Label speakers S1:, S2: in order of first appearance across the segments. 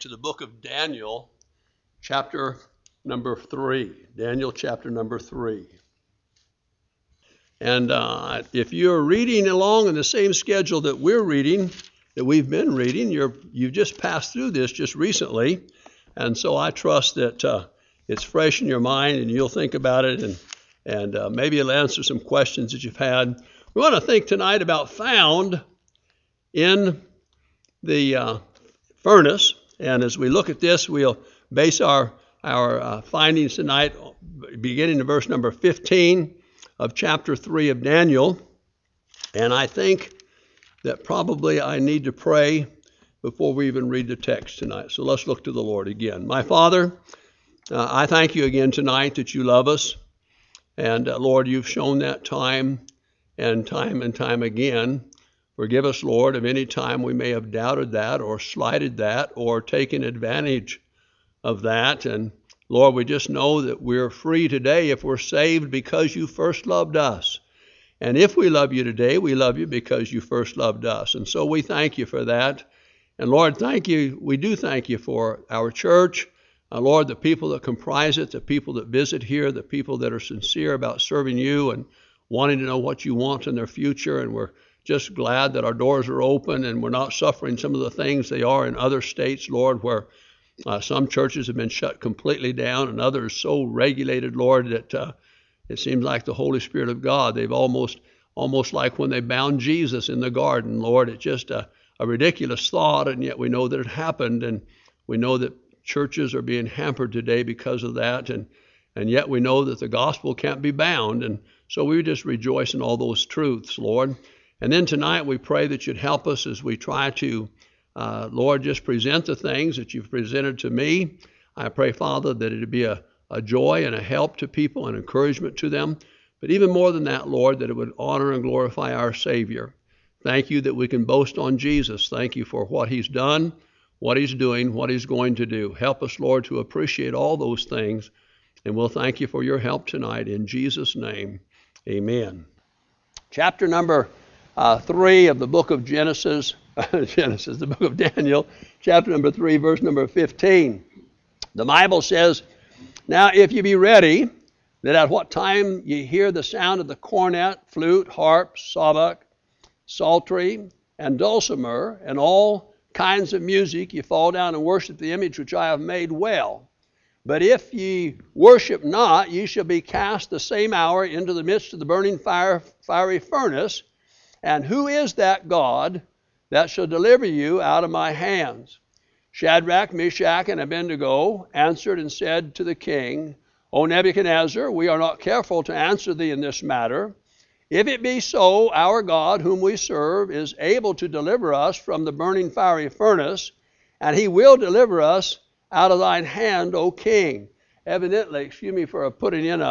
S1: to the book of Daniel, chapter number 3. Daniel chapter number 3. And if you're reading along in the same schedule that we've been reading, you've just passed through this just recently. And so I trust that it's fresh in your mind and you'll think about it and maybe it'll answer some questions that you've had. We want to think tonight about found in the furnace. And as we look at this, we'll base our findings tonight beginning in verse number 15 of chapter 3 of Daniel. And I think that probably I need to pray before we even read the text tonight. So let's look to the Lord again. My Father, I thank you again tonight that you love us. And Lord, you've shown that time and time again. Forgive us, Lord, of any time we may have doubted that or slighted that or taken advantage of that. And Lord, we just know that we're free today if we're saved because you first loved us. And if we love you today, we love you because you first loved us. And so we thank you for that. And Lord, thank you. We do thank you for our church. Lord, the people that comprise it, the people that visit here, the people that are sincere about serving you and wanting to know what you want in their future. And we're just glad that our doors are open and we're not suffering some of the things they are in other states, Lord, where some churches have been shut completely down and others so regulated, Lord, that it seems like the Holy Spirit of God, they've almost like when they bound Jesus in the garden, Lord. It's just a ridiculous thought, and yet we know that it happened, and we know that churches are being hampered today because of that, and yet we know that the gospel can't be bound, and so we just rejoice in all those truths, Lord. And then tonight we pray that you'd help us as we try to, Lord, just present the things that you've presented to me. I pray, Father, that it'd be a joy and a help to people and encouragement to them. But even more than that, Lord, that it would honor and glorify our Savior. Thank you that we can boast on Jesus. Thank you for what he's done, what he's doing, what he's going to do. Help us, Lord, to appreciate all those things. And we'll thank you for your help tonight. In Jesus' name, amen. Chapter number 3 of the book of Genesis, the book of Daniel, chapter number 3, verse number 15. The Bible says, "Now if you be ready, that at what time ye hear the sound of the cornet, flute, harp, psaltery, psaltery, and dulcimer, and all kinds of music, ye fall down and worship the image which I have made well. But if ye worship not, ye shall be cast the same hour into the midst of the burning fiery furnace. And who is that God that shall deliver you out of my hands?" Shadrach, Meshach, and Abednego answered and said to the king, "O Nebuchadnezzar, we are not careful to answer thee in this matter. If it be so, our God, whom we serve, is able to deliver us from the burning fiery furnace, and he will deliver us out of thine hand, O king." Evidently, excuse me for putting in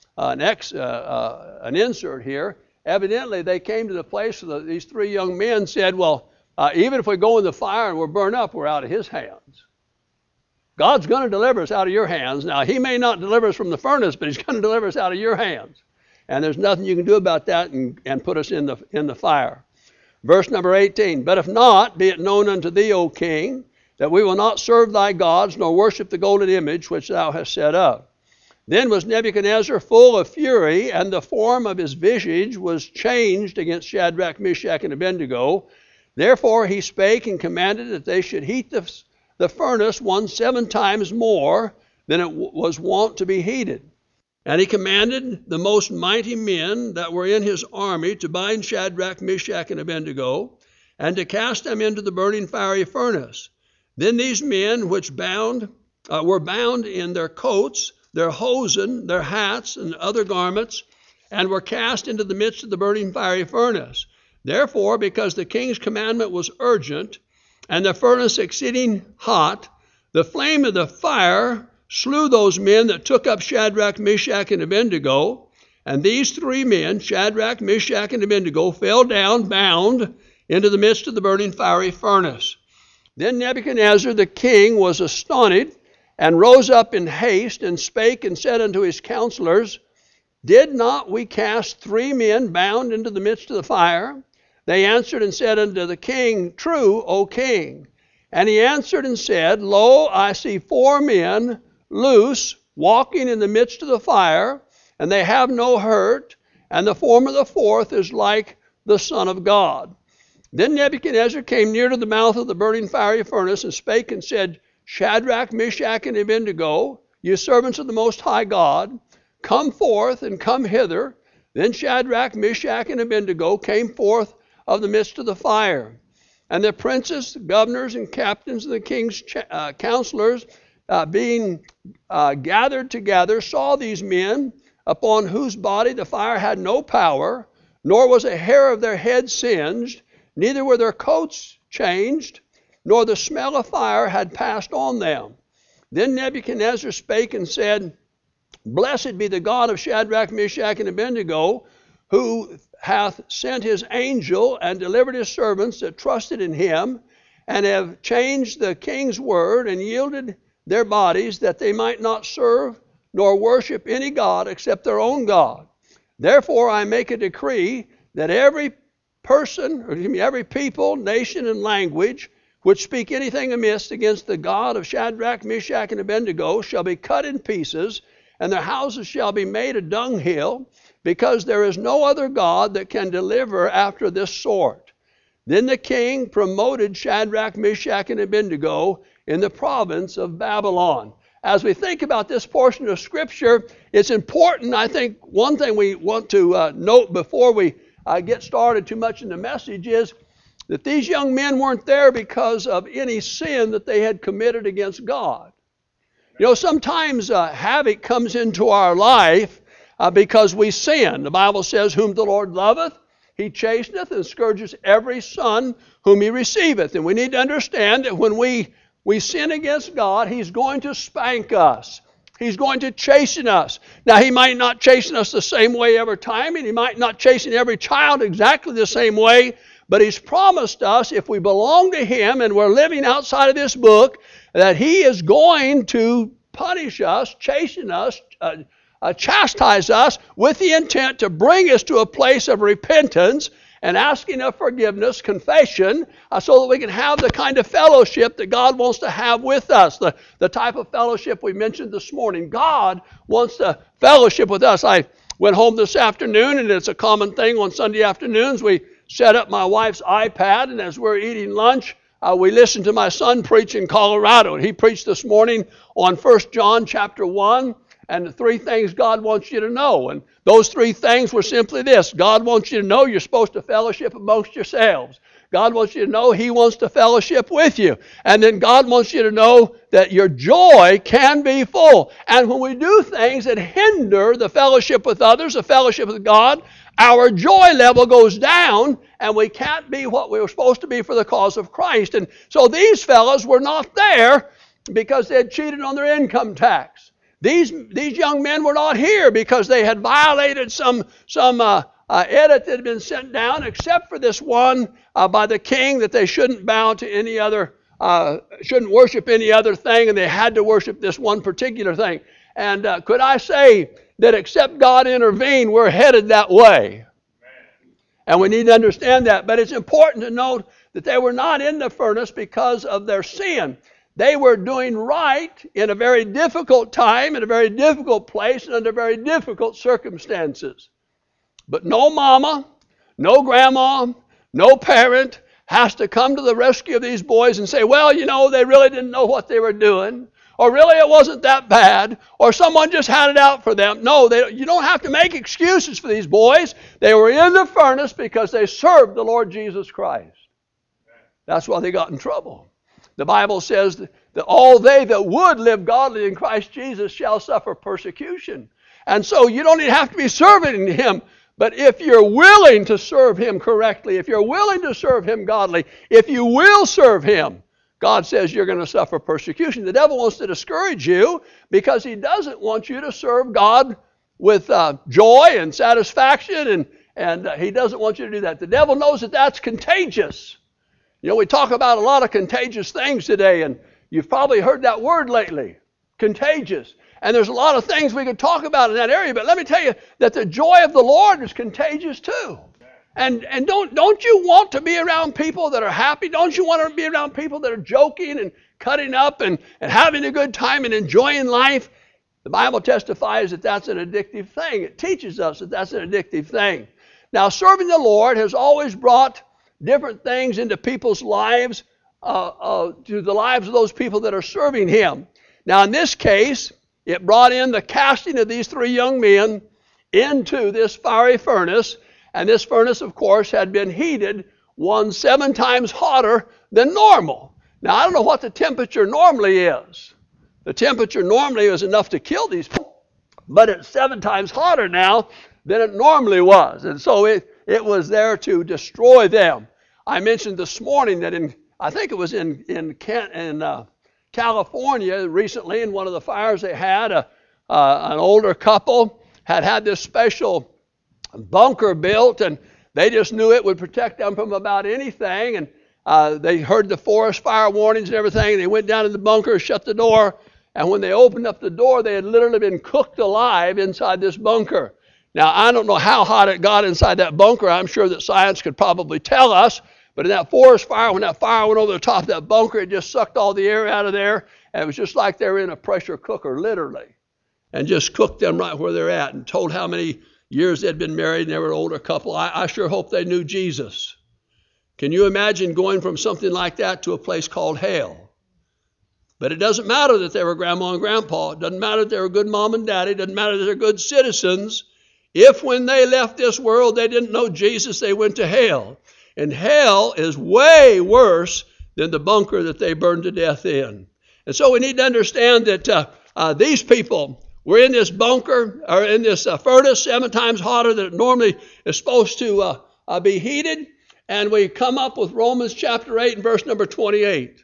S1: an insert here. Evidently, they came to the place where these three young men said, well, even if we go in the fire and we're burned up, we're out of his hands. God's going to deliver us out of your hands. Now, he may not deliver us from the furnace, but he's going to deliver us out of your hands. And there's nothing you can do about that and put us in the fire. Verse number 18, "But if not, be it known unto thee, O king, that we will not serve thy gods, nor worship the golden image which thou hast set up." Then was Nebuchadnezzar full of fury, and the form of his visage was changed against Shadrach, Meshach, and Abednego. Therefore he spake and commanded that they should heat the furnace 7 times more than it was wont to be heated. And he commanded the most mighty men that were in his army to bind Shadrach, Meshach, and Abednego, and to cast them into the burning fiery furnace. Then these men which were bound in their coats, their hosen, their hats, and other garments, and were cast into the midst of the burning fiery furnace. Therefore, because the king's commandment was urgent, and the furnace exceeding hot, the flame of the fire slew those men that took up Shadrach, Meshach, and Abednego. And these 3 men, Shadrach, Meshach, and Abednego, fell down bound into the midst of the burning fiery furnace. Then Nebuchadnezzar the king was astonished, and rose up in haste, and spake and said unto his counselors, "Did not we cast 3 men bound into the midst of the fire?" They answered and said unto the king, "True, O king." And he answered and said, Lo, I see 4 men loose, walking in the midst of the fire, and they have no hurt, and the form of the 4th is like the Son of God. Then Nebuchadnezzar came near to the mouth of the burning fiery furnace, and spake and said, Shadrach, Meshach, and Abednego, ye servants of the Most High God, come forth and come hither. Then Shadrach, Meshach, and Abednego came forth of the midst of the fire. And the princes, the governors, and captains of the king's counselors, being gathered together, saw these men, upon whose body the fire had no power, nor was a hair of their head singed, neither were their coats changed, nor the smell of fire had passed on them. Then Nebuchadnezzar spake and said, Blessed be the God of Shadrach, Meshach, and Abednego, who hath sent his angel and delivered his servants that trusted in him, and have changed the king's word and yielded their bodies, that they might not serve nor worship any god except their own God. Therefore I make a decree that every people, nation, and language which speak anything amiss against the God of Shadrach, Meshach, and Abednego shall be cut in pieces, and their houses shall be made a dunghill, because there is no other God that can deliver after this sort. Then the king promoted Shadrach, Meshach, and Abednego in the province of Babylon. As we think about this portion of Scripture, it's important, I think, one thing we want to note before we get started too much in the message is that these young men weren't there because of any sin that they had committed against God. You know, sometimes havoc comes into our life because we sin. The Bible says, whom the Lord loveth, he chasteneth and scourgeth every son whom he receiveth. And we need to understand that when we sin against God, he's going to spank us. He's going to chasten us. Now, he might not chasten us the same way every time, and he might not chasten every child exactly the same way, but he's promised us, if we belong to him and we're living outside of this book, that he is going to punish us, chasten us, chastise us with the intent to bring us to a place of repentance and asking of forgiveness, confession, so that we can have the kind of fellowship that God wants to have with us, the type of fellowship we mentioned this morning. God wants to fellowship with us. I went home this afternoon, and it's a common thing on Sunday afternoons. We set up my wife's iPad, and as we're eating lunch, we listened to my son preach in Colorado. And he preached this morning on 1 John chapter 1. And the 3 things God wants you to know. And those 3 things were simply this. God wants you to know you're supposed to fellowship amongst yourselves. God wants you to know he wants to fellowship with you. And then God wants you to know that your joy can be full. And when we do things that hinder the fellowship with others, the fellowship with God, our joy level goes down, and we can't be what we were supposed to be for the cause of Christ. And so these fellows were not there because they had cheated on their income tax. These young men were not here because they had violated some edict that had been sent down, except for this one by the king, that they shouldn't bow to any other, shouldn't worship any other thing, and they had to worship this one particular thing. And could I say that except God intervene, we're headed that way. And we need to understand that. But it's important to note that they were not in the furnace because of their sin. They were doing right in a very difficult time, in a very difficult place, and under very difficult circumstances. But no mama, no grandma, no parent has to come to the rescue of these boys and say, well, you know, they really didn't know what they were doing, or really it wasn't that bad, or someone just had it out for them. No, you don't have to make excuses for these boys. They were in the furnace because they served the Lord Jesus Christ. That's why they got in trouble. The Bible says that all they that would live godly in Christ Jesus shall suffer persecution. And so you don't even have to be serving him. But if you're willing to serve him correctly, if you're willing to serve him godly, if you will serve him, God says you're going to suffer persecution. The devil wants to discourage you because he doesn't want you to serve God with joy and satisfaction, and he doesn't want you to do that. The devil knows that that's contagious. You know, we talk about a lot of contagious things today, and you've probably heard that word lately, contagious. And there's a lot of things we could talk about in that area, but let me tell you that the joy of the Lord is contagious too. And don't you want to be around people that are happy? Don't you want to be around people that are joking and cutting up and having a good time and enjoying life? The Bible testifies that that's an addictive thing. It teaches us that that's an addictive thing. Now, serving the Lord has always brought different things into people's lives, to the lives of those people that are serving Him. Now, in this case, it brought in the casting of these 3 young men into this fiery furnace. And this furnace, of course, had been heated 7 times hotter than normal. Now, I don't know what the temperature normally is. The temperature normally is enough to kill these people, but it's 7 times hotter now than it normally was. And so it was there to destroy them. I mentioned this morning that I think it was in California recently, in one of the fires they had, an older couple had this special bunker built, and they just knew it would protect them from about anything. And they heard the forest fire warnings and everything, and they went down in the bunker, shut the door, and when they opened up the door, they had literally been cooked alive inside this bunker. Now, I don't know how hot it got inside that bunker. I'm sure that science could probably tell us. But in that forest fire, when that fire went over the top of that bunker, it just sucked all the air out of there. And it was just like they were in a pressure cooker, literally. And just cooked them right where they're at, and told how many years they'd been married, and they were an older couple. I sure hope they knew Jesus. Can you imagine going from something like that to a place called hell? But it doesn't matter that they were grandma and grandpa. It doesn't matter that they were good mom and daddy. It doesn't matter that they're good citizens. If when they left this world they didn't know Jesus, they went to hell. And hell is way worse than the bunker that they burned to death in. And so we need to understand that these people were in this bunker, or in this furnace 7 times hotter than it normally is supposed to be heated. And we come up with Romans chapter 8 and verse number 28.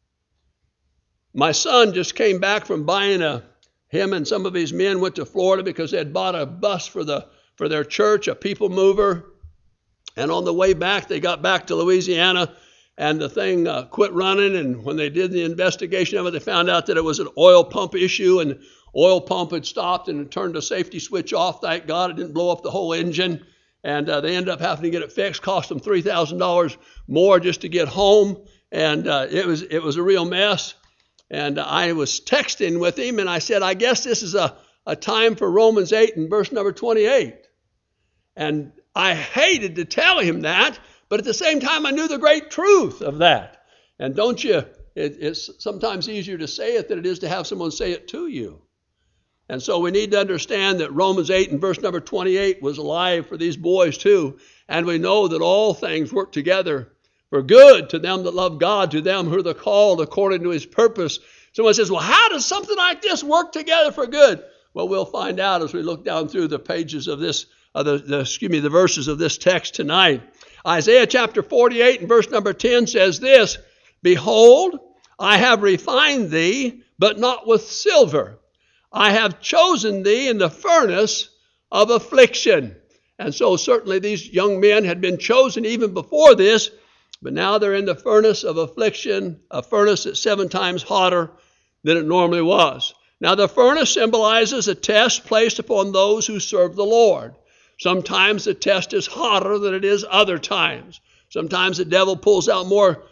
S1: My son just came back from buying him and some of his men went to Florida because they had bought a bus for their church, a people mover. And on the way back, they got back to Louisiana, and the thing quit running. And when they did the investigation of it, they found out that it was an oil pump issue, and the oil pump had stopped and turned the safety switch off. Thank God it didn't blow up the whole engine. And they ended up having to get it fixed. Cost them $3,000 more just to get home. And it was a real mess. And I was texting with him, and I said, I guess this is a time for Romans 8 and verse number 28. And I hated to tell him that, but at the same time, I knew the great truth of that. And don't you, it's sometimes easier to say it than it is to have someone say it to you. And so we need to understand that Romans 8 and verse number 28 was alive for these boys too. And we know that all things work together for good to them that love God, to them who are the called according to His purpose. Someone says, well, how does something like this work together for good? Well, we'll find out as we look down through the pages of this, the verses of this text tonight. Isaiah chapter 48 and verse number 10 says this, Behold, I have refined thee, but not with silver. I have chosen thee in the furnace of affliction. And so certainly these young men had been chosen even before this, but now they're in the furnace of affliction, a furnace that's 7 times hotter than it normally was. Now the furnace symbolizes a test placed upon those who serve the Lord. Sometimes the test is hotter than it is other times. Sometimes the devil pulls out more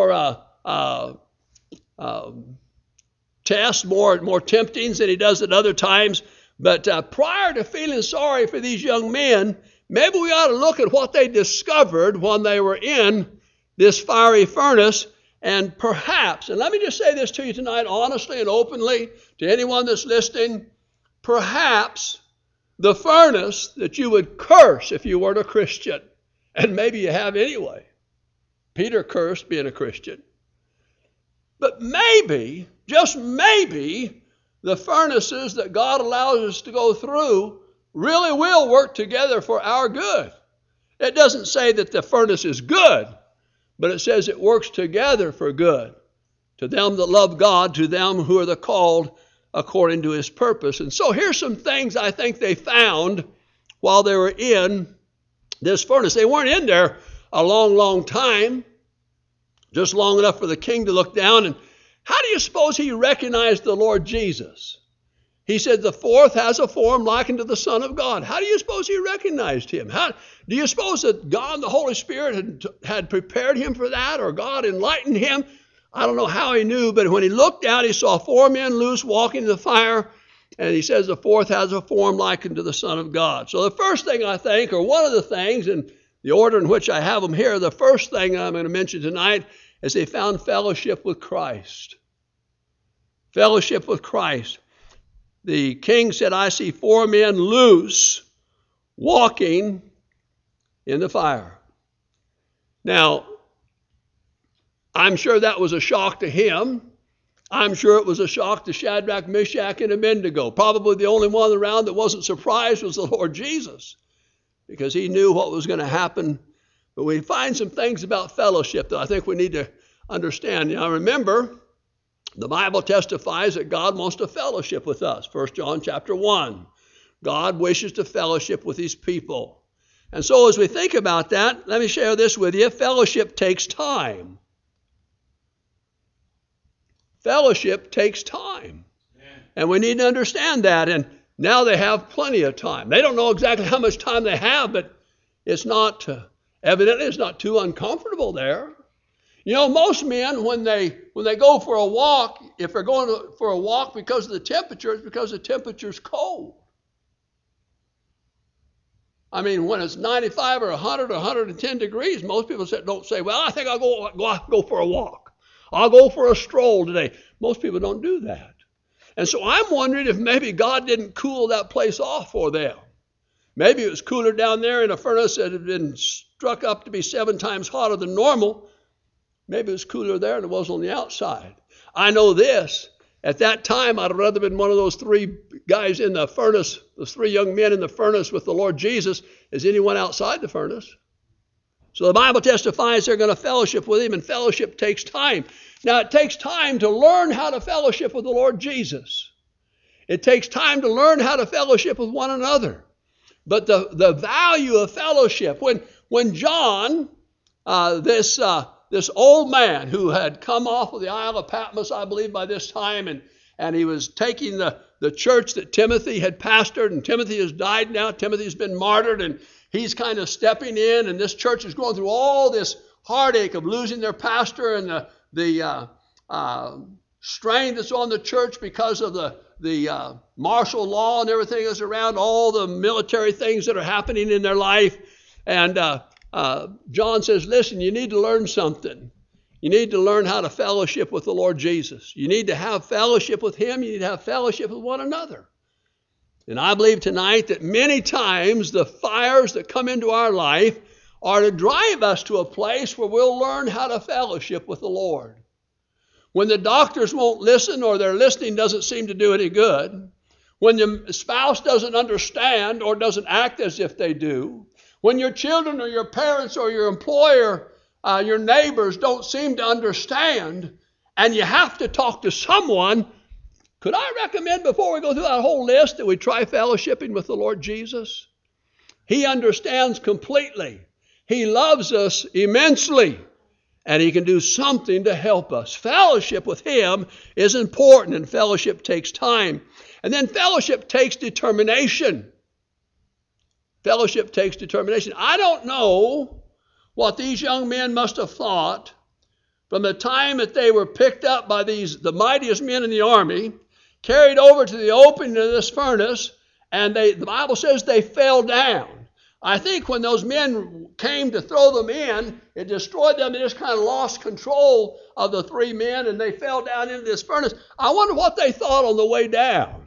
S1: tests, more temptings than he does at other times. But prior to feeling sorry for these young men, maybe we ought to look at what they discovered when they were in this fiery furnace. And perhaps, and let me just say this to you tonight honestly and openly to anyone that's listening, perhaps the furnace that you would curse if you weren't a Christian, and maybe you have anyway. Peter cursed being a Christian. But maybe, just maybe, the furnaces that God allows us to go through really will work together for our good. It doesn't say that the furnace is good, but it says it works together for good. To them that love God, to them who are the called according to His purpose. And so here's some things I think they found while they were in this furnace. They weren't in there a long, long time, just long enough for the king to look down. And how do you suppose he recognized the Lord Jesus? He said the fourth has a form likened to the Son of God. How do you suppose he recognized him? How do you suppose that God, the Holy Spirit, had prepared him for that, or God enlightened him? I don't know how he knew, but when he looked out, he saw 4 men loose walking in the fire, and he says the fourth has a form likened to the Son of God. So the first thing I think, or one of the things, and the order in which I have them here, the first thing I'm going to mention tonight is they found fellowship with Christ. Fellowship with Christ. The king said, I see 4 men loose walking in the fire. Now, I'm sure that was a shock to him. I'm sure it was a shock to Shadrach, Meshach, and Abednego. Probably the only one around that wasn't surprised was the Lord Jesus, because he knew what was going to happen. But we find some things about fellowship that I think we need to understand. Now, remember, the Bible testifies that God wants to fellowship with us. 1 John chapter 1. God wishes to fellowship with his people. And so as we think about that, let me share this with you. Fellowship takes time. Fellowship takes time. And we need to understand that. And now they have plenty of time. They don't know exactly how much time they have, but it's not, evidently it's not too uncomfortable there. You know, most men, when they go for a walk, if they're going for a walk because of the temperature, it's because the temperature's cold. I mean, when it's 95 or 100 or 110 degrees, most people don't say, well, I think I'll go for a walk. I'll go for a stroll today. Most people don't do that. And so I'm wondering if maybe God didn't cool that place off for them. Maybe it was cooler down there in a furnace that had been struck up to be 7 times hotter than normal. Maybe it was cooler there than it was on the outside. I know this. At that time, I'd have rather been one of those 3 guys in the furnace, those 3 young men in the furnace with the Lord Jesus, as anyone outside the furnace. So the Bible testifies they're going to fellowship with him, and fellowship takes time. Now, it takes time to learn how to fellowship with the Lord Jesus. It takes time to learn how to fellowship with one another. But the value of fellowship, when John, this old man who had come off of the Isle of Patmos, I believe, by this time, and he was taking the church that Timothy had pastored, and Timothy has died now. Timothy's been martyred, and he's kind of stepping in, and this church is going through all this heartache of losing their pastor and the strain that's on the church because of the martial law and everything that's around, all the military things that are happening in their life. And John says, listen, you need to learn something. You need to learn how to fellowship with the Lord Jesus. You need to have fellowship with him. You need to have fellowship with one another. And I believe tonight that many times the fires that come into our life are to drive us to a place where we'll learn how to fellowship with the Lord. When the doctors won't listen, or their listening doesn't seem to do any good, when the spouse doesn't understand or doesn't act as if they do, when your children or your parents or your employer, your neighbors don't seem to understand, and you have to talk to someone, could I recommend before we go through that whole list that we try fellowshipping with the Lord Jesus? He understands completely. He loves us immensely, and he can do something to help us. Fellowship with him is important, and fellowship takes time. And then fellowship takes determination. Fellowship takes determination. I don't know what these young men must have thought from the time that they were picked up by the mightiest men in the army, carried over to the opening of this furnace, and the Bible says they fell down. I think when those men came to throw them in, it destroyed them. They just kind of lost control of the 3 men, and they fell down into this furnace. I wonder what they thought on the way down.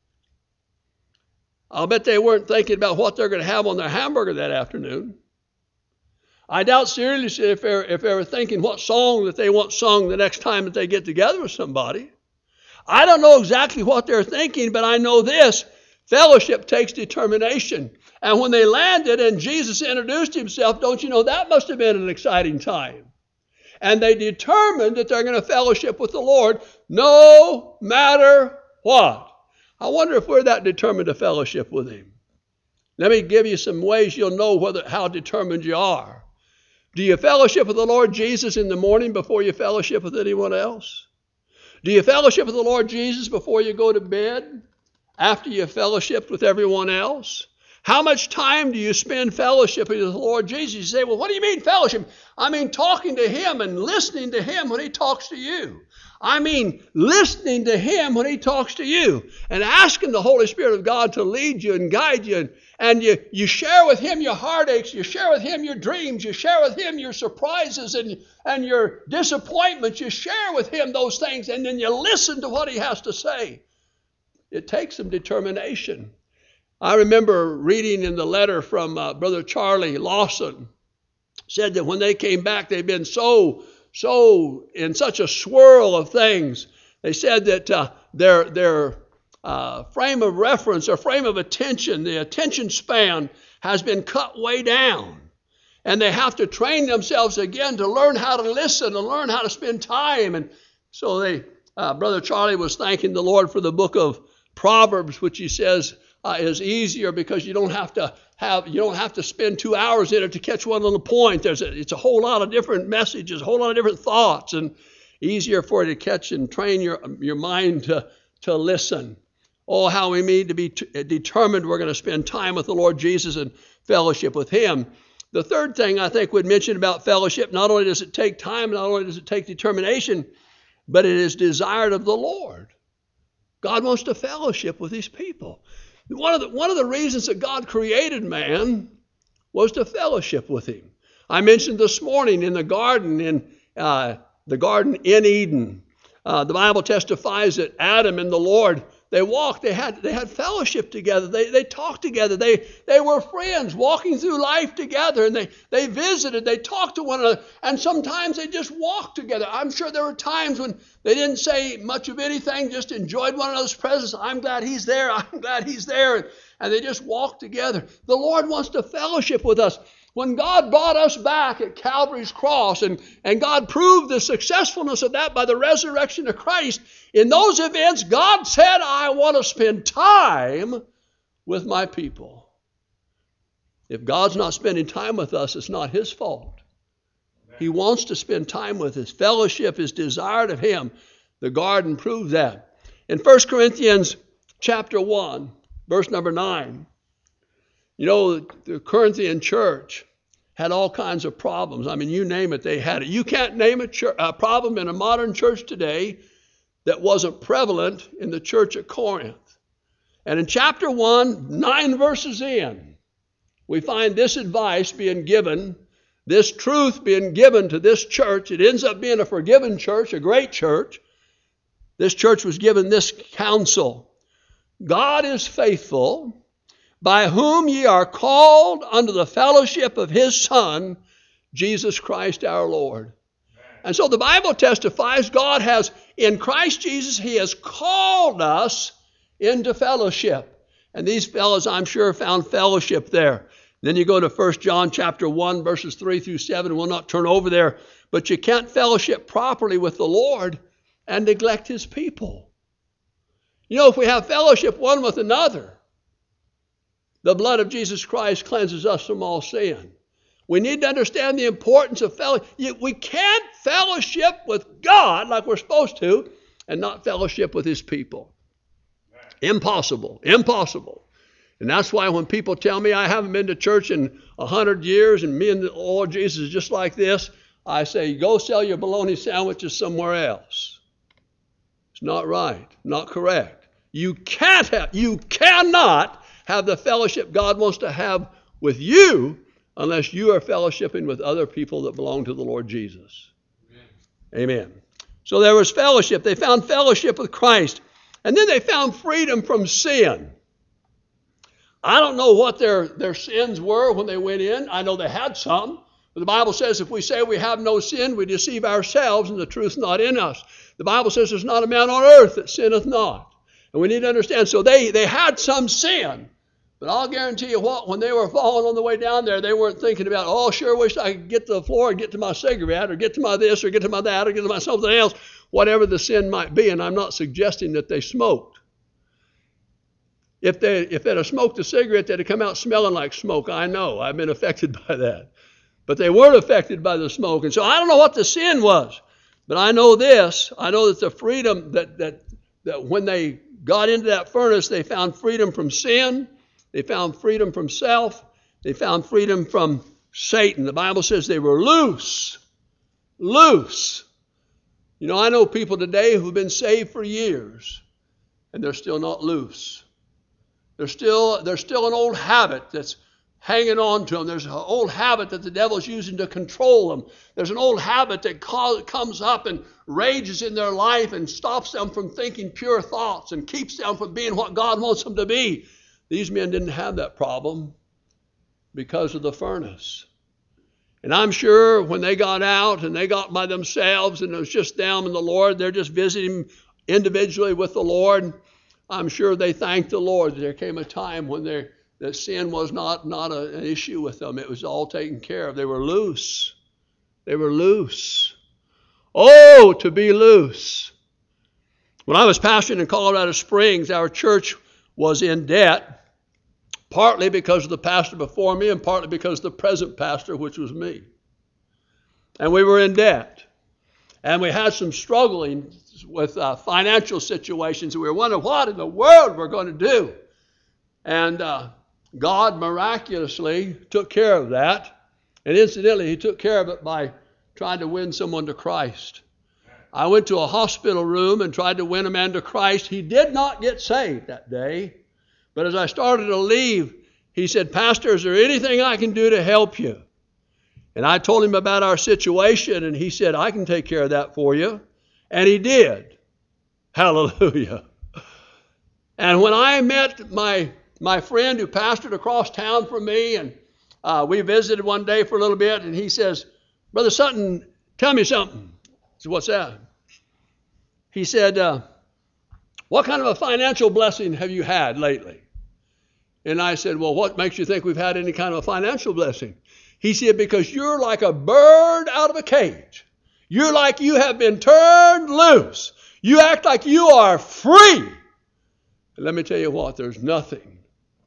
S1: I'll bet they weren't thinking about what they're going to have on their hamburger that afternoon. I doubt seriously if they were thinking what song that they want sung the next time that they get together with somebody. I don't know exactly what they're thinking, but I know this. Fellowship takes determination. And when they landed and Jesus introduced himself, don't you know, that must have been an exciting time. And they determined that they're going to fellowship with the Lord no matter what. I wonder if we're that determined to fellowship with him. Let me give you some ways you'll know how determined you are. Do you fellowship with the Lord Jesus in the morning before you fellowship with anyone else? Do you fellowship with the Lord Jesus before you go to bed? after you fellowshiped with everyone else? How much time do you spend fellowshipping with the Lord Jesus? You say, well, what do you mean fellowship? I mean talking to Him and listening to Him when He talks to you. I mean listening to Him when He talks to you and asking the Holy Spirit of God to lead you and guide you. And you share with Him your heartaches, you share with Him your dreams, you share with Him your surprises and your disappointments. You share with Him those things, and then you listen to what He has to say. It takes some determination. I remember reading in the letter from Brother Charlie Lawson, said that when they came back, they'd been so in such a swirl of things. They said that their frame of reference or frame of attention, the attention span has been cut way down. And they have to train themselves again to learn how to listen and learn how to spend time. And so Brother Charlie was thanking the Lord for the book of Proverbs, which he says is easier because you don't have to spend 2 hours in it to catch one little point. It's a whole lot of different messages, a whole lot of different thoughts, and easier for you to catch and train your mind to listen. Oh, how we need to be determined we're going to spend time with the Lord Jesus and fellowship with Him. The third thing I think we'd mention about fellowship, not only does it take time, not only does it take determination, but it is desired of the Lord. God wants to fellowship with His people. One of the reasons that God created man was to fellowship with Him. I mentioned this morning in the garden in Eden. The Bible testifies that Adam and the Lord, they walked, they had fellowship together, they talked together, they were friends walking through life together, and they visited, they talked to one another, and sometimes they just walked together. I'm sure there were times when they didn't say much of anything, just enjoyed one another's presence. I'm glad he's there, I'm glad he's there, and they just walked together. The Lord wants to fellowship with us. When God brought us back at Calvary's cross, and God proved the successfulness of that by the resurrection of Christ, in those events, God said, I want to spend time with my people. If God's not spending time with us, it's not His fault. He wants to spend time with us. Fellowship is desired of Him. The garden proved that. In 1 Corinthians chapter 1, verse number 9, you know, the Corinthian church had all kinds of problems. I mean, you name it, they had it. You can't name a problem in a modern church today that wasn't prevalent in the church at Corinth. And in chapter 1, 9 verses in, we find this advice being given, this truth being given to this church. It ends up being a forgiven church, a great church. This church was given this counsel. God is faithful, by whom ye are called unto the fellowship of His Son, Jesus Christ our Lord. And so the Bible testifies God has, in Christ Jesus, He has called us into fellowship. And these fellows, I'm sure, found fellowship there. Then you go to 1 John chapter 1, verses 3 through 7. We'll not turn over there. But you can't fellowship properly with the Lord and neglect His people. You know, if we have fellowship one with another, the blood of Jesus Christ cleanses us from all sin. We need to understand the importance of fellowship. We can't fellowship with God like we're supposed to and not fellowship with His people. Impossible. Impossible. And that's why when people tell me I haven't been to church in 100 years and me and the Lord Jesus is just like this, I say, go sell your bologna sandwiches somewhere else. It's not right, not correct. You cannot have the fellowship God wants to have with you unless you are fellowshipping with other people that belong to the Lord Jesus. Amen. So there was fellowship. They found fellowship with Christ. And then they found freedom from sin. I don't know what their sins were when they went in. I know they had some. But the Bible says if we say we have no sin, we deceive ourselves and the truth's not in us. The Bible says there's not a man on earth that sinneth not. And we need to understand. So they had some sin. But I'll guarantee you what, when they were falling on the way down there, they weren't thinking about, oh, sure wish I could get to the floor and get to my cigarette or get to my this or get to my that or get to my something else, whatever the sin might be. And I'm not suggesting that they smoked. If they'd have smoked a cigarette, they'd have come out smelling like smoke. I know. I've been affected by that. But they weren't affected by the smoke. And so I don't know what the sin was. But I know this. I know that the freedom that that when they got into that furnace, they found freedom from sin. They found freedom from self. They found freedom from Satan. The Bible says they were loose. Loose. You know, I know people today who've been saved for years, and they're still not loose. There's still an old habit that's hanging on to them. There's an old habit that the devil's using to control them. There's an old habit that comes up and rages in their life and stops them from thinking pure thoughts and keeps them from being what God wants them to be. These men didn't have that problem because of the furnace. And I'm sure when they got out and they got by themselves and it was just them and the Lord, they're just visiting individually with the Lord, I'm sure they thanked the Lord that there came a time when that sin was not an issue with them. It was all taken care of. They were loose. They were loose. Oh, to be loose. When I was pastoring in Colorado Springs, our church was in debt, partly because of the pastor before me and partly because of the present pastor, which was me. And we were in debt. And we had some struggling with financial situations. We were wondering what in the world we're going to do. And God miraculously took care of that. And incidentally, he took care of it by trying to win someone to Christ. I went to a hospital room and tried to win a man to Christ. He did not get saved that day. But as I started to leave, he said, "Pastor, is there anything I can do to help you?" And I told him about our situation, and he said, "I can take care of that for you." And he did. Hallelujah. And when I met my friend who pastored across town from me, and we visited one day for a little bit, and he says, "Brother Sutton, tell me something." I said, "What's that?" He said, "What kind of a financial blessing have you had lately?" And I said, "Well, what makes you think we've had any kind of a financial blessing?" He said, "Because you're like a bird out of a cage. You're like you have been turned loose. You act like you are free." And let me tell you what, there's nothing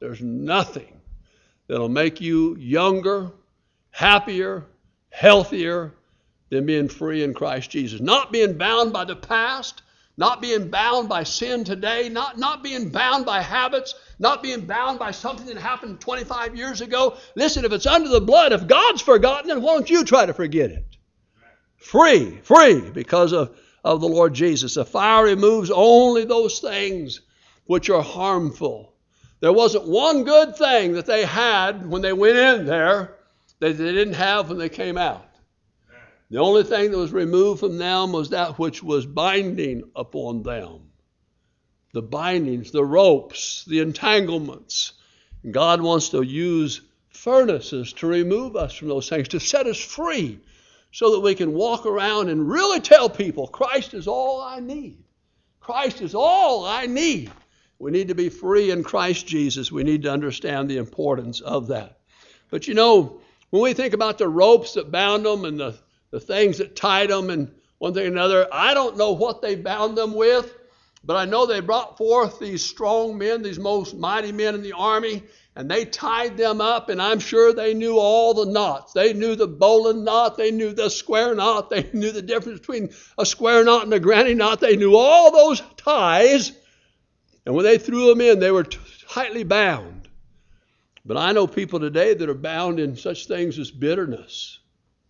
S1: that'll make you younger, happier, healthier than being free in Christ Jesus. Not being bound by the past, not being bound by sin today, not being bound by habits, not being bound by something that happened 25 years ago. Listen, if it's under the blood, if God's forgotten, then why don't you try to forget it? Free because of the Lord Jesus. The fire removes only those things which are harmful. There wasn't one good thing that they had when they went in there that they didn't have when they came out. The only thing that was removed from them was that which was binding upon them. The bindings, the ropes, the entanglements. And God wants to use furnaces to remove us from those things, to set us free so that we can walk around and really tell people, Christ is all I need. Christ is all I need. We need to be free in Christ Jesus. We need to understand the importance of that. But you know, when we think about the ropes that bound them and the things that tied them and one thing or another, I don't know what they bound them with, but I know they brought forth these strong men, these most mighty men in the army, and they tied them up, and I'm sure they knew all the knots. They knew the bowline knot. They knew the square knot. They knew the difference between a square knot and a granny knot. They knew all those ties, and when they threw them in, they were tightly bound. But I know people today that are bound in such things as bitterness.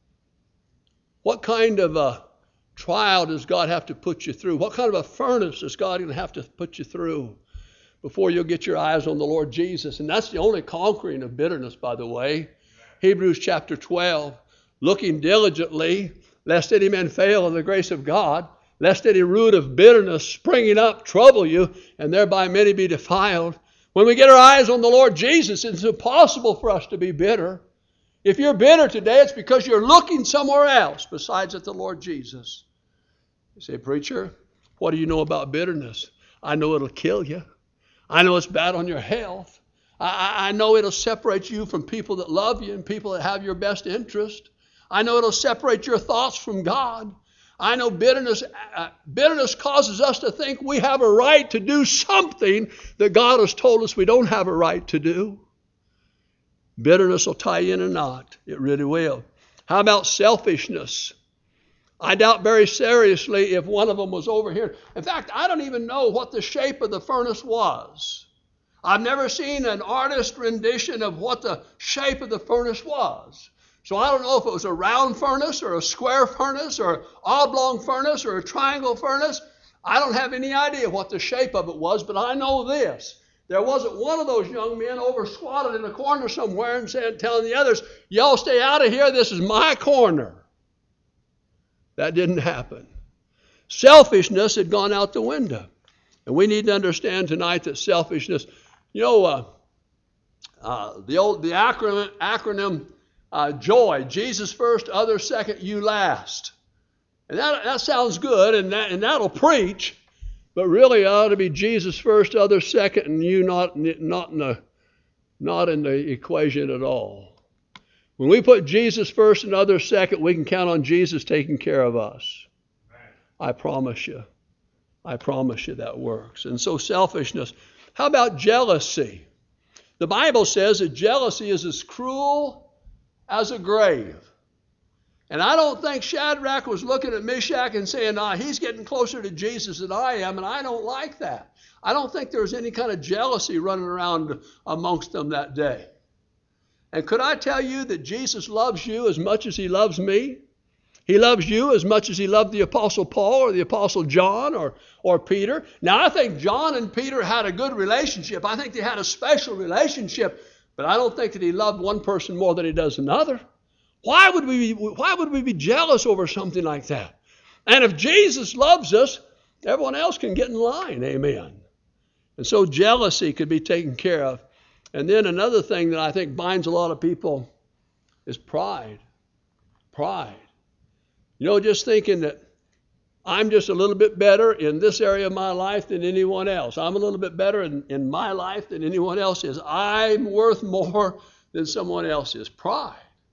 S1: What kind of a trial does God have to put you through? What kind of a furnace is God going to have to put you through before you'll get your eyes on the Lord Jesus? And that's the only conquering of bitterness, by the way. Hebrews chapter 12, looking diligently, lest any man fail in the grace of God, lest any root of bitterness springing up trouble you, and thereby many be defiled. When we get our eyes on the Lord Jesus, it's impossible for us to be bitter. If you're bitter today, it's because you're looking somewhere else besides at the Lord Jesus. You say, "Preacher, what do you know about bitterness?" I know it'll kill you. I know it's bad on your health. I know it'll separate you from people that love you and people that have your best interest. I know it'll separate your thoughts from God. I know bitterness causes us to think we have a right to do something that God has told us we don't have a right to do. Bitterness will tie you in a knot. It really will. How about selfishness? I doubt very seriously if one of them was over here. In fact, I don't even know what the shape of the furnace was. I've never seen an artist rendition of what the shape of the furnace was. So I don't know if it was a round furnace or a square furnace or an oblong furnace or a triangle furnace. I don't have any idea what the shape of it was, but I know this. There wasn't one of those young men over squatted in a corner somewhere and telling the others, y'all stay out of here, this is my corner. That didn't happen. Selfishness had gone out the window. And we need to understand tonight that selfishness, the acronym JOY, Jesus first, others second, you last. And that sounds good, and that'll preach, but really it ought to be Jesus first, others second, and you not in the equation at all. When we put Jesus first and others second, we can count on Jesus taking care of us. I promise you. I promise you that works. And so selfishness. How about jealousy? The Bible says that jealousy is as cruel as a grave. And I don't think Shadrach was looking at Meshach and saying, he's getting closer to Jesus than I am, and I don't like that. I don't think there was any kind of jealousy running around amongst them that day. And could I tell you that Jesus loves you as much as he loves me? He loves you as much as he loved the Apostle Paul or the Apostle John or Peter. Now, I think John and Peter had a good relationship. I think they had a special relationship, but I don't think that he loved one person more than he does another. Why would we be jealous over something like that? And if Jesus loves us, everyone else can get in line. Amen. And so jealousy could be taken care of. And then another thing that I think binds a lot of people is pride. Pride. Just thinking that I'm just a little bit better in this area of my life than anyone else. I'm a little bit better in my life than anyone else is. I'm worth more than someone else is. Pride.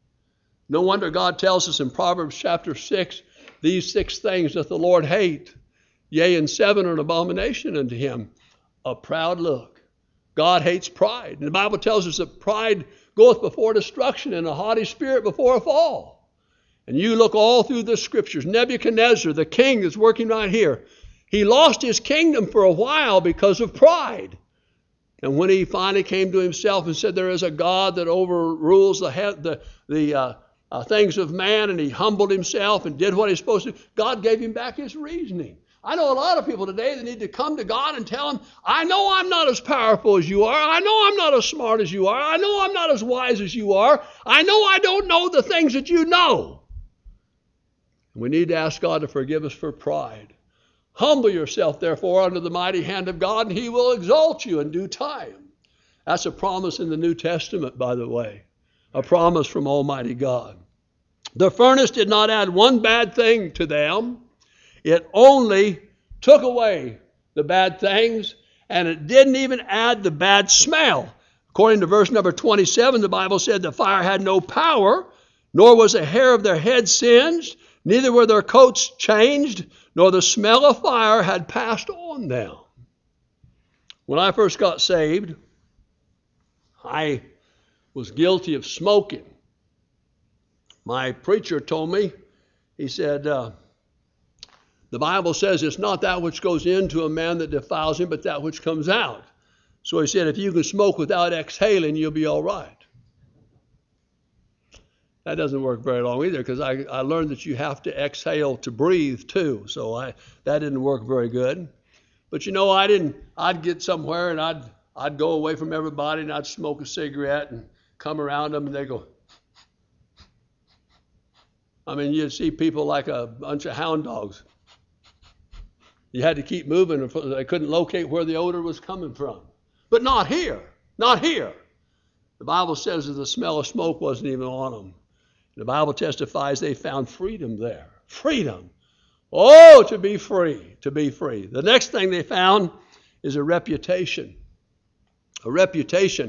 S1: No wonder God tells us in Proverbs chapter 6, these 6 things doth the Lord hate. Yea, and 7 are an abomination unto him. A proud look. God hates pride. And the Bible tells us that pride goeth before destruction and a haughty spirit before a fall. And you look all through the scriptures. Nebuchadnezzar, the king that's working right here, he lost his kingdom for a while because of pride. And when he finally came to himself and said there is a God that overrules the things of man, and he humbled himself and did what he's supposed to do, God gave him back his reasoning. I know a lot of people today that need to come to God and tell him, I know I'm not as powerful as you are. I know I'm not as smart as you are. I know I'm not as wise as you are. I know I don't know the things that you know. We need to ask God to forgive us for pride. Humble yourself, therefore, under the mighty hand of God, and he will exalt you in due time. That's a promise in the New Testament, by the way. A promise from Almighty God. The furnace did not add one bad thing to them. It only took away the bad things, and it didn't even add the bad smell. According to verse number 27, the Bible said the fire had no power, nor was a hair of their head singed, neither were their coats changed, nor the smell of fire had passed on them. When I first got saved, I was guilty of smoking. My preacher told me, he said, the Bible says it's not that which goes into a man that defiles him, but that which comes out. So he said, if you can smoke without exhaling, you'll be all right. That doesn't work very long either, because I learned that you have to exhale to breathe too. So that didn't work very good. But I'd get somewhere and I'd go away from everybody and I'd smoke a cigarette and come around them and they go. I mean, you'd see people like a bunch of hound dogs. You had to keep moving. They couldn't locate where the odor was coming from. But not here. Not here. The Bible says that the smell of smoke wasn't even on them. The Bible testifies they found freedom there. Freedom. Oh, to be free. To be free. The next thing they found is a reputation. A reputation.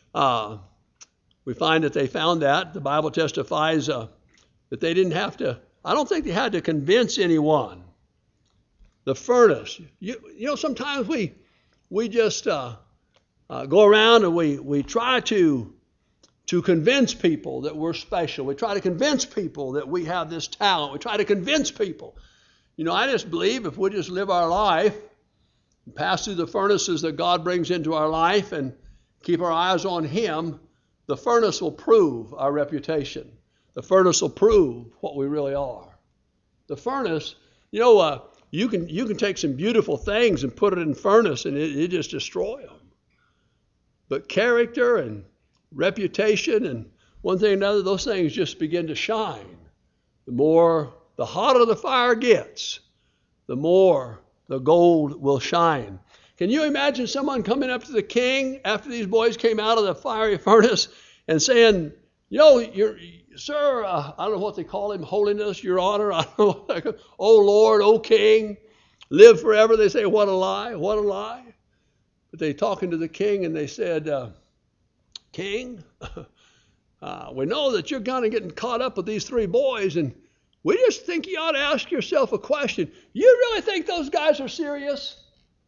S1: We find that they found that. The Bible testifies that they didn't have to, I don't think they had to convince anyone. The furnace. Sometimes we just go around and we try to to convince people that we're special. We try to convince people that we have this talent. We try to convince people. I just believe if we just live our life, pass through the furnaces that God brings into our life and keep our eyes on Him, the furnace will prove our reputation. The furnace will prove what we really are. The furnace, you can take some beautiful things and put it in furnace and it just destroy them. But character and reputation and one thing or another, those things just begin to shine. The hotter the fire gets, the more the gold will shine. Can you imagine someone coming up to the king after these boys came out of the fiery furnace and saying, sir, I don't know what they call him, holiness, your honor, I don't know what they call, oh Lord, oh king, live forever. They say, what a lie, what a lie. But they talking to the king and they said, King, we know that you're kind of getting caught up with these three boys, and we just think you ought to ask yourself a question. You really think those guys are serious?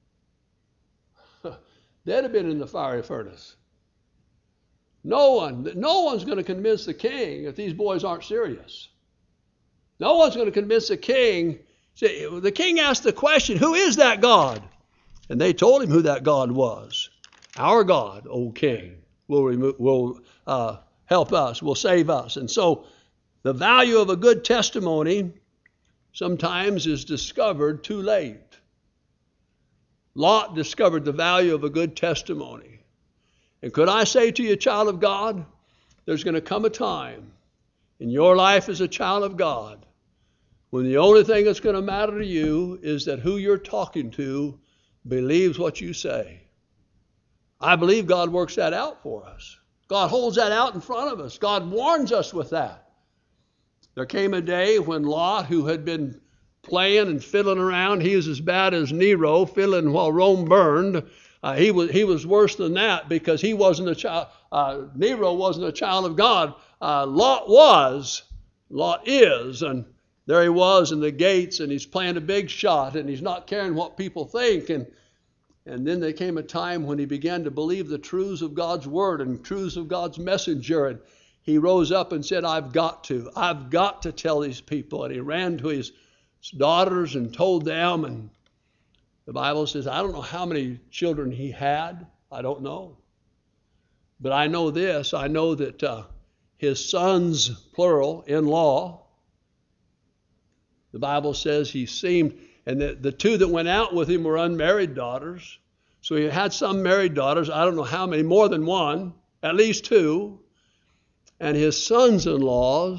S1: They'd have been in the fiery furnace. No one's going to convince the king if these boys aren't serious. No one's going to convince the king. See, the king asked the question, who is that God? And they told him who that God was. Our God, O king, will help us, will save us. And so the value of a good testimony sometimes is discovered too late. Lot discovered the value of a good testimony. And could I say to you, child of God, there's going to come a time in your life as a child of God when the only thing that's going to matter to you is that who you're talking to believes what you say. I believe God works that out for us. God holds that out in front of us. God warns us with that. There came a day when Lot, who had been playing and fiddling around, he was as bad as Nero, fiddling while Rome burned. He was worse than that because he wasn't a child. Nero wasn't a child of God. Lot was. Lot is. And there he was in the gates, and he's playing a big shot, and he's not caring what people think. And then there came a time when he began to believe the truths of God's word and truths of God's messenger. And he rose up and said, I've got to tell these people. And he ran to his daughters and told them. And the Bible says, I don't know how many children he had. I don't know. But I know this. I know that his sons, plural, in-law, the Bible says he seemed, and the two that went out with him were unmarried daughters. So he had some married daughters. I don't know how many, more than one, at least two. And his in-law,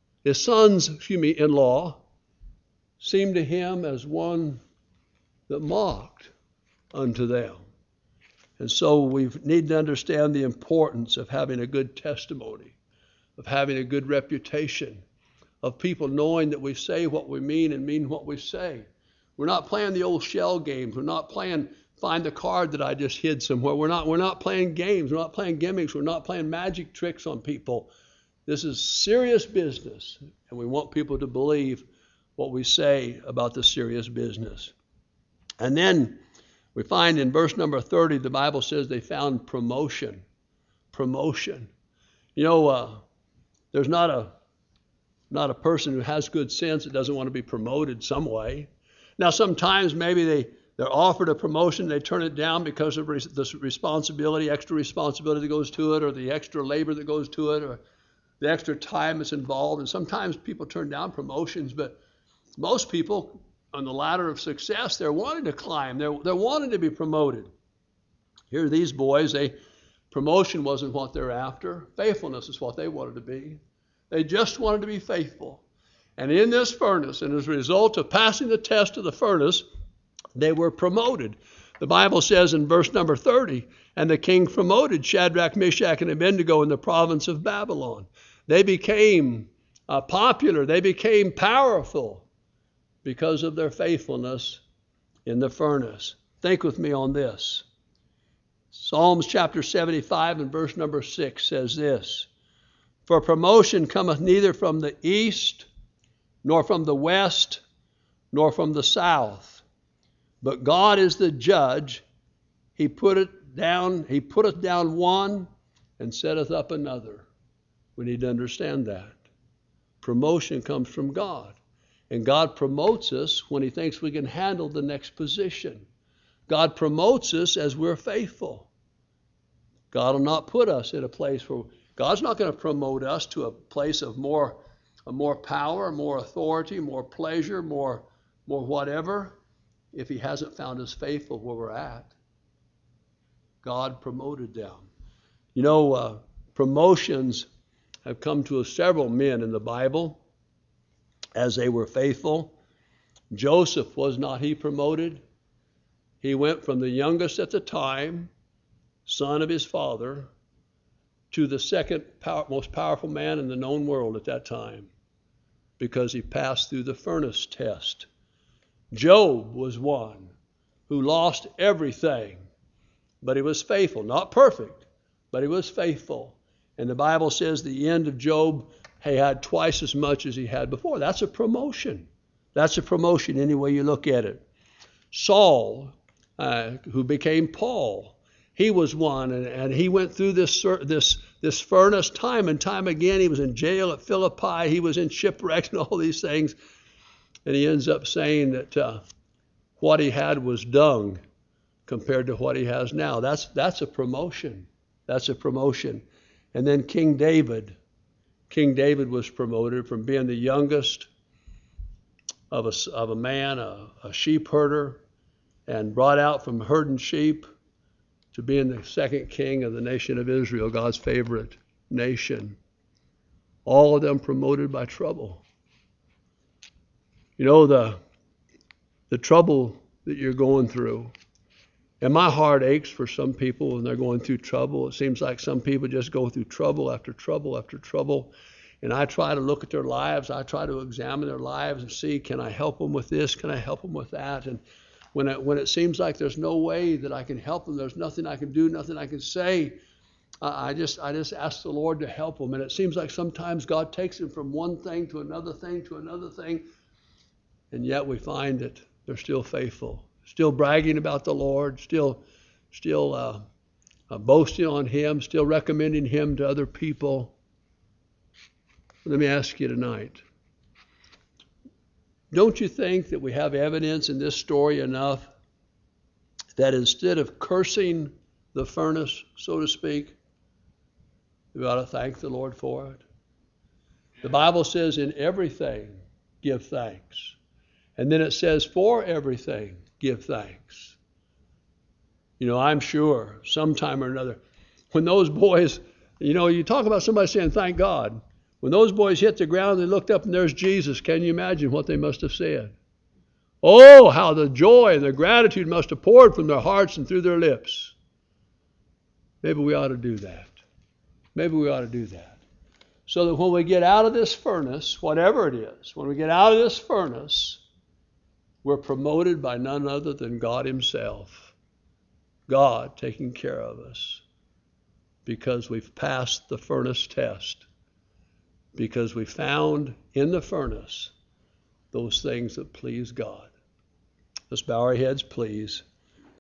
S1: seemed to him as one that mocked unto them. And so we need to understand the importance of having a good testimony, of having a good reputation, of people knowing that we say what we mean and mean what we say. We're not playing the old shell games. We're not playing find the card that I just hid somewhere. We're not playing games. We're not playing gimmicks. We're not playing magic tricks on people. This is serious business, and we want people to believe what we say about the serious business. And then we find in verse number 30, the Bible says they found promotion. Promotion. There's not a person who has good sense that doesn't want to be promoted some way. Now, sometimes maybe they're offered a promotion, they turn it down because of the responsibility, extra responsibility that goes to it, or the extra labor that goes to it, or the extra time that's involved. And sometimes people turn down promotions, but most people on the ladder of success, they're wanting to climb. They're wanting to be promoted. Here, these boys, promotion wasn't what they're after. Faithfulness is what they wanted to be. They just wanted to be faithful. And in this furnace, and as a result of passing the test of the furnace, they were promoted. The Bible says in verse number 30, and the king promoted Shadrach, Meshach, and Abednego in the province of Babylon. They became popular. They became powerful because of their faithfulness in the furnace. Think with me on this. Psalms chapter 75 and verse number 6 says this, for promotion cometh neither from the east, nor from the west, nor from the south. But God is the judge. He putteth down one and setteth up another. We need to understand that. Promotion comes from God. And God promotes us when he thinks we can handle the next position. God promotes us as we're faithful. God will not put us in a place where God's not going to promote us to a place of more power, more authority, more pleasure, more whatever, if he hasn't found us faithful where we're at. God promoted them. You know, promotions have come to several men in the Bible as they were faithful. Joseph, was not he promoted? He went from the youngest at the time, son of his father, to the second most powerful man in the known world at that time because he passed through the furnace test. Job was one who lost everything, but he was faithful. Not perfect, but he was faithful. And the Bible says the end of Job, he had twice as much as he had before. That's a promotion. That's a promotion any way you look at it. Saul, who became Paul, he was one, and he went through this furnace time and time again. He was in jail at Philippi. He was in shipwreck and all these things. And he ends up saying that what he had was dung compared to what he has now. That's a promotion. That's a promotion. And then King David was promoted from being the youngest of a man, a sheep herder, and brought out from herding sheep to being the second king of the nation of Israel, God's favorite nation. All of them promoted by trouble. You know, the trouble that you're going through, and my heart aches for some people when they're going through trouble. It seems like some people just go through trouble after trouble after trouble. And I try to look at their lives. I try to examine their lives and see, can I help them with this? Can I help them with that? And when it seems like there's no way that I can help them, there's nothing I can do, nothing I can say, I just ask the Lord to help them. And it seems like sometimes God takes them from one thing to another thing to another thing. And yet we find that they're still faithful, still bragging about the Lord, still boasting on him, still recommending him to other people. Let me ask you tonight, don't you think that we have evidence in this story enough that instead of cursing the furnace, so to speak, we ought to thank the Lord for it? The Bible says in everything, give thanks. And then it says for everything, give thanks. You know, I'm sure sometime or another, when those boys, you know, you talk about somebody saying thank God. When those boys hit the ground, they looked up and there's Jesus. Can you imagine what they must have said? Oh, how the joy and the gratitude must have poured from their hearts and through their lips. Maybe we ought to do that. Maybe we ought to do that. So that when we get out of this furnace, whatever it is, when we get out of this furnace, we're promoted by none other than God himself. God taking care of us because we've passed the furnace test. Because we found in the furnace those things that please God. Let's bow our heads, please.